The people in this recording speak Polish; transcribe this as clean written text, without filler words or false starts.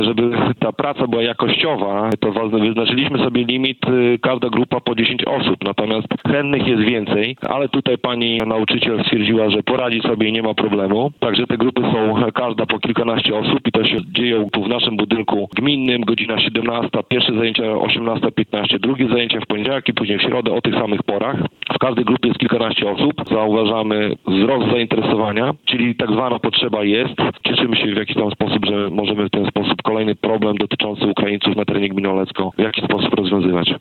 żeby ta praca była jakościowa, to wyznaczyliśmy sobie limit, każda grupa po 10 osób, natomiast chętnych jest więcej, ale tutaj pani nauczyciel stwierdziła, że poradzi sobie i nie ma problemu. Także te grupy są każda po kilkanaście osób i to się dzieją tu w naszym budynku gminnym, godzina 17, pierwsze zajęcia 18:15, drugie zajęcia w poniedziałek i później w środę o tych samych porach. W każdej grupie jest kilkanaście osób. Zauważamy wzrost zainteresowania, czyli tak zwana potrzeba jest. Cieszymy się w jakiś tam sposób, że możemy w ten sposób kolejny problem dotyczący Ukraińców na terenie gminy Olecko w jakiś sposób rozwiązywać.